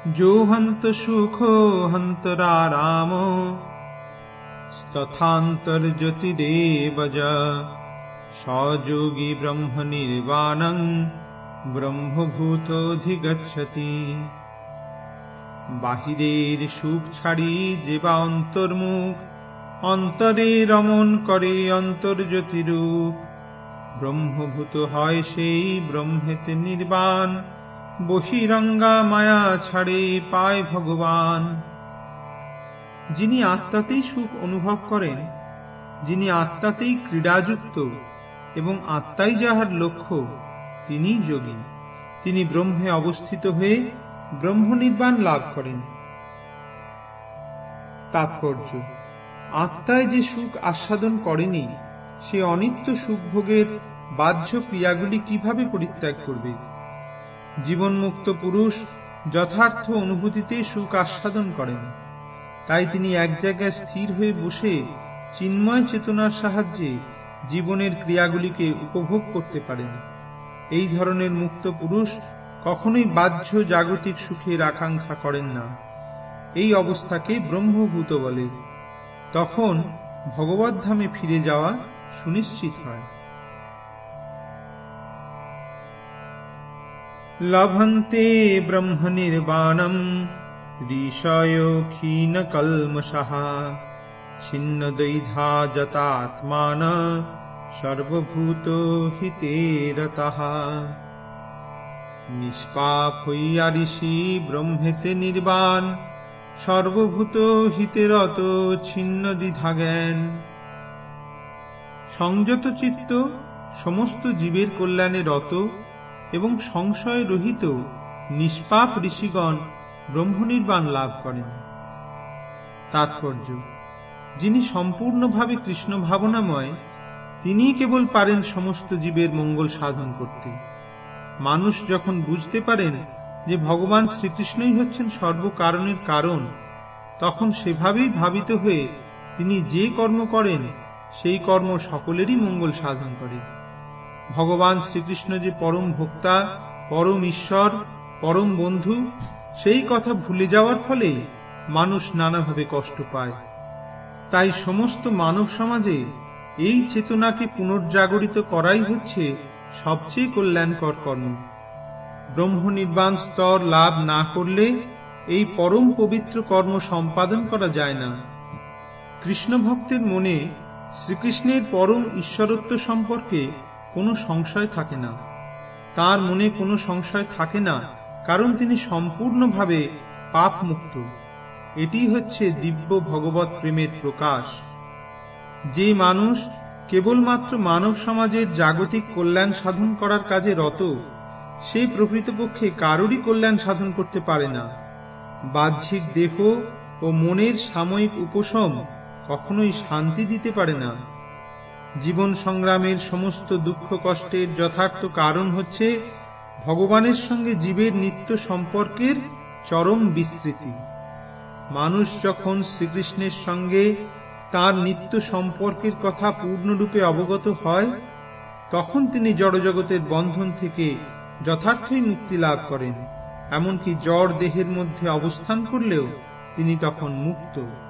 जो हंत सुखो हंतराराम तथान्तर्ज्योतिरेव च सयोगी ब्रह्म निर्वाणं ब्रह्मभूतोऽधिगच्छति। বাহিরের সুখ ছাড়ি যে বা অন্তর্মুখ, অন্তরে রমণ করে অন্তর্জ্যোতিরূপ। ব্রহ্মভূত হয় সেই ব্রহ্মেতে নির্বাণ, বহিরঙ্গা মায়া ছাড়ে পায় ভগবান। যিনি আত্মাতেই সুখ অনুভব করেন, যিনি আত্মাতেই ক্রীড়াযুক্ত এবং আত্মাই যাহার লক্ষ্য, তিনিই যোগী। তিনি ব্রহ্মে অবস্থিত হয়ে ব্রহ্ম নির্বাণ লাভ করেন। তাৎপর্য: আত্মায় যে সুখ আস্বাদন করেনি, সে অনিত্য সুখভোগের বাহ্য ক্রিয়াগুলি কিভাবে পরিত্যাগ করবে? জীবনমুক্ত পুরুষ যথার্থ অনুভূতিতে সুখ আস্বাদন করেন। তাই তিনি এক জায়গায় স্থির হয়ে বসে চিন্ময় চেতনার সাহায্যে জীবনের ক্রিয়াগুলিকে উপভোগ করতে পারেন। এই ধরনের মুক্ত পুরুষ কখনোই বাহ্য জাগতিক সুখের আকাঙ্ক্ষা করেন না। এই অবস্থাকে ব্রহ্মভূত বলে। তখন ভগবত ধামে ফিরে যাওয়া সুনিশ্চিত হয়। লভন্তে ব্রহ্ম নির্বাণম ঋষয়ো ক্ষীণ কল্মষাঃ ছিন্ন দ্বৈধা যতাত্মান সর্বভূত হিতে রতঃ। নিষ্পাপ হইয়া ঋষি ব্রহ্মেতে নির্বাণ, সর্বভূত হিতে রত ছিন্ন দ্বিধা জ্ঞান। সংযত চিত্ত সমস্ত জীবের কল্যাণে রত এবং সংশয় রহিত নিষ্পাপ ঋষিগণ ব্রহ্মনির্বাণ লাভ করেন। তাৎপর্য: যিনি সম্পূর্ণভাবে কৃষ্ণ ভাবনাময়, তিনিই কেবল পারেন সমস্ত জীবের মঙ্গল সাধন করতে। মানুষ যখন বুঝতে পারেন যে ভগবান শ্রীকৃষ্ণই হচ্ছেন সর্বকারণের কারণ, তখন সেভাবেই ভাবিত হয়ে তিনি যে কর্ম করেন, সেই কর্ম সকলেরই মঙ্গল সাধন করে। ভগবান শ্রীকৃষ্ণ যে পরম ভোক্তা, পরম ঈশ্বর, পরম বন্ধু, সেই কথা ভুলে যাওয়ার ফলে মানুষ নানাভাবে কষ্ট পায়। তাই সমস্ত মানব সমাজে এই চেতনাকে পুনর্জাগরিত করাই হচ্ছে সবচেয়ে কল্যাণকর কর্ম। ব্রহ্ম নির্বাণ স্তর লাভ না করলে এই পরম পবিত্র কর্ম সম্পাদন করা যায় না। কৃষ্ণ ভক্তের মনে শ্রীকৃষ্ণের পরম ঈশ্বরত্ব সম্পর্কে কোনো সংশয় থাকে না। তার মনে কোনো সংশয় থাকে না, কারণ তিনি সম্পূর্ণভাবে পাপ মুক্ত। এটি হচ্ছে দিব্য ভগবত প্রেমের প্রকাশ। যে মানুষ কেবলমাত্র মানব সমাজের জাগতিক কল্যাণ সাধন করার কাজে রত, সে প্রকৃতপক্ষে কারোরই কল্যাণ সাধন করতে পারে না। বাহ্যিক দেহ ও মনের সাময়িক উপশম কখনোই শান্তি দিতে পারে না। জীবন সংগ্রামের সমস্ত দুঃখ কষ্টের যথার্থ কারণ হচ্ছে ভগবানের সঙ্গে জীবের নিত্য সম্পর্কের চরম বিস্মৃতি। মানুষ যখন শ্রীকৃষ্ণের সঙ্গে তার নিত্য সম্পর্কের কথা পূর্ণরূপে অবগত হয়, তখন তিনি জড়জগতের বন্ধন থেকে যথার্থই মুক্তি লাভ করেন। এমনকি জড় দেহের মধ্যে অবস্থান করলেও তিনি তখন মুক্ত।